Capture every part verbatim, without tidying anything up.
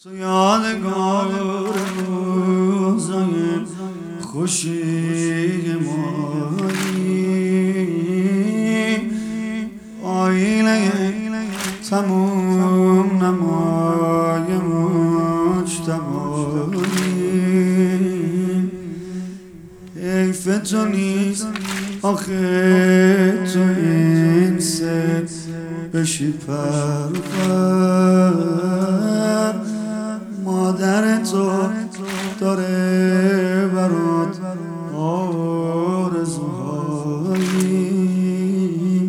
تو یادگار روزای خوشی مایی، آینه تموم نمای مجتبایی. حیف تو نیست آخه تو این سر بشی پر پر، مادر تو داره برات آرزوهایی،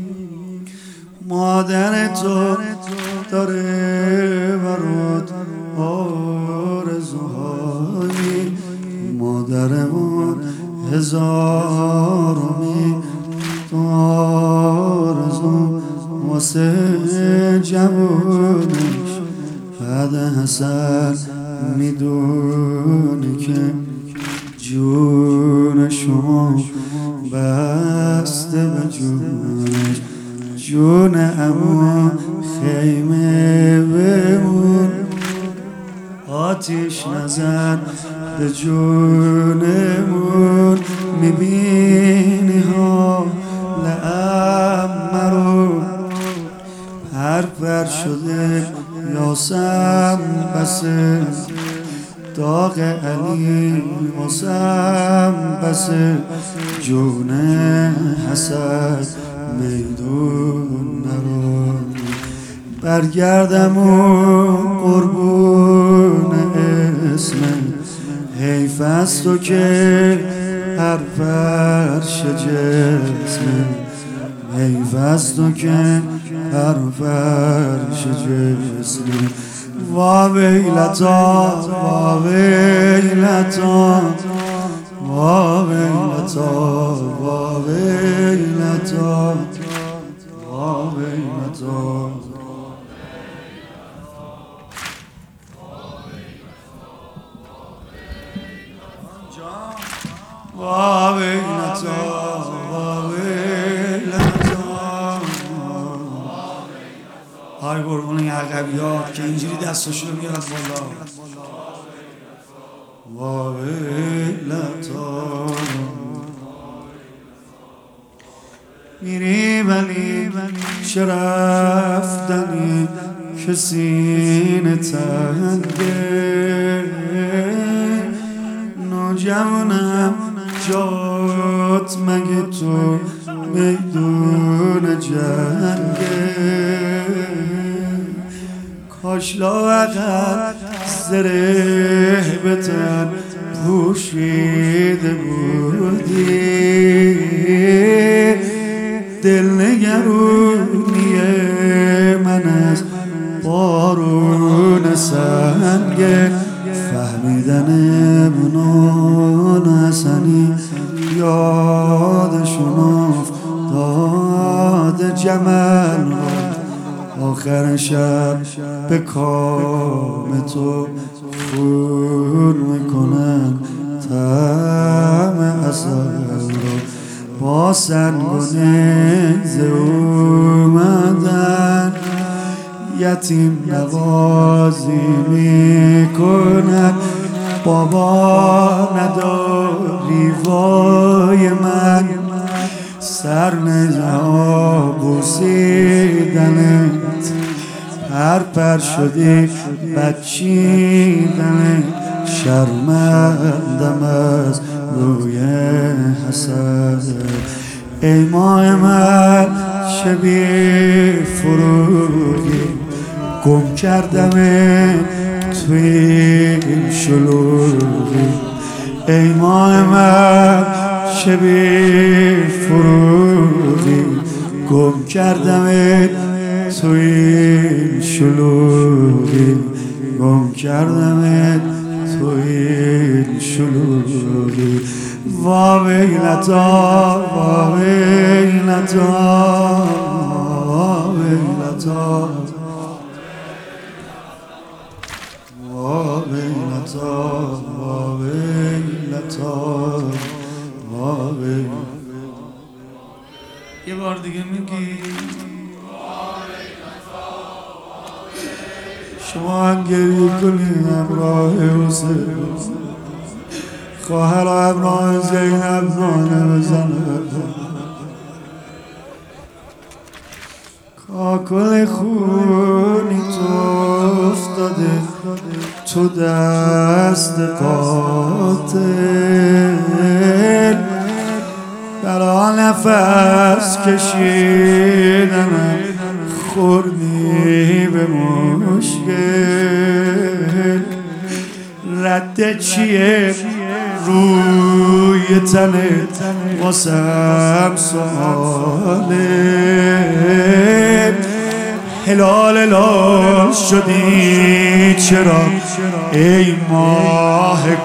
مادر تو داره برات آرزوهایی. مادرمون هزارمی آرزو واسه جوونش، بعد حسن میدونه که جون شما بسته به جونش. جون اما خیمه بمون، آتیش نزن به جونمون. میبینی ها لعمرو پر پر شده یاسم بسه، داغ علی واسم بسه. جون حسد میدون نرو، برگردم و قربون اسم. حیف است تو که هر فرش جسم، حیف است تو که هر فرش جسم. وا ویلتا وا ویلتا وا ویلتا وا ویلتا وا ویلتا. وا ویلتا وا ویلتا. های قربون این عقبی ها که اینجوری دستاشو رو میارد بالا. وا ویلتا. میری ولی چه رفتنی که سینه تنگه، نوجوانم جات مگه تو میدون جنگه. کاش لااقل زره به تن پوشیده بودی، دل نگرونی من از بارون سنگه. فهمیدن منان حسنی یادشون افتاد جمل رو، آخر شب به کام تو خون میکنن طعم عسل رو. با سنگ و نیزه اومدن یتیم نوازی میکنن. بابا نداری وای من، سر نزا بوسیدنت، پر پر شدی بچیدنت. شرمندم از روی حسد، ای ماه من شبیه فروغی، گم کردم توی این شلوغی. ای ماه من شبیه فروغی، گم کردم توی این شلوغی، گم کردم توی این شلوغی. وا ویلتا وا ویلتا وا ویلتا وا ویلتا وا ویلتا وا ویلتا. یه بار دیگه میگی شما هم گریه کنید همراه حسین. خواهر ابنای زینب نانه بزنه. کاکل خونی تو افتاده تو دست قاتل. برا نفس کشیدنم خوردی به مشکل. رد چیه روی تنت واسم سواله. هلال هلال شدی چرا ای ماه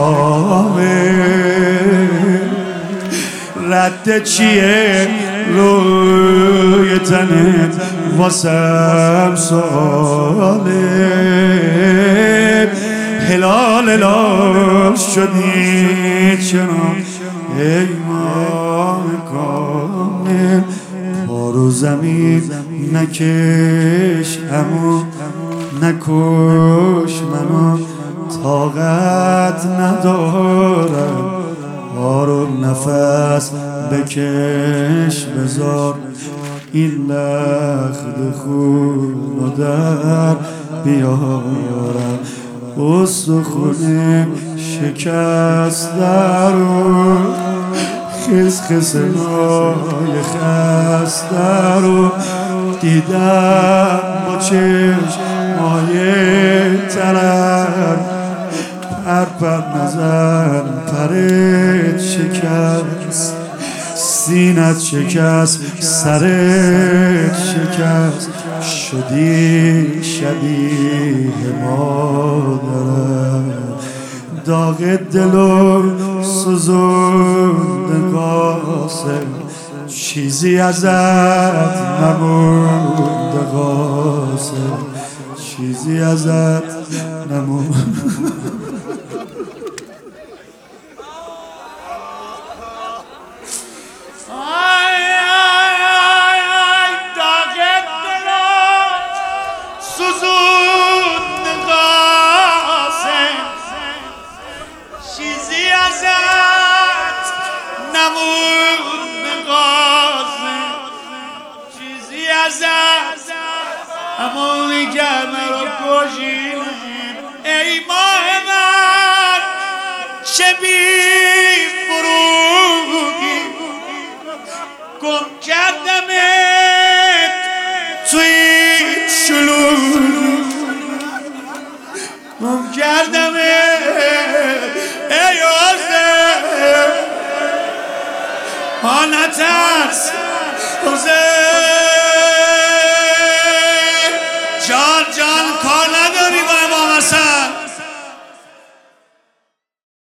کامل. رد چیه روی تنت واسم سواله. هلال هلال شدی چرا ای ماه کامل. پارو زمین نکش امو نکش منو طاقت ندارم. پارو نفس بکش بذار این لخت خونو در بیارم. استخونه شکسته رو خس خس نای خسته رو دیدم با چشمای ترم. پر پر نزن پرت شکست سینت شکست سرت شکست. شدی شبیه مادرم. داغ دلو سوزونده قاسم. چیزی ازت نمونده قاسم. چیزی ازت نمونده. امونی که مرا کشید ای ماه من چه بی فروغی. گم کردمت توی شلوغی. گم کردمت ای حسین. ها نترس حسین. جان جان کار نداری با امام حسن.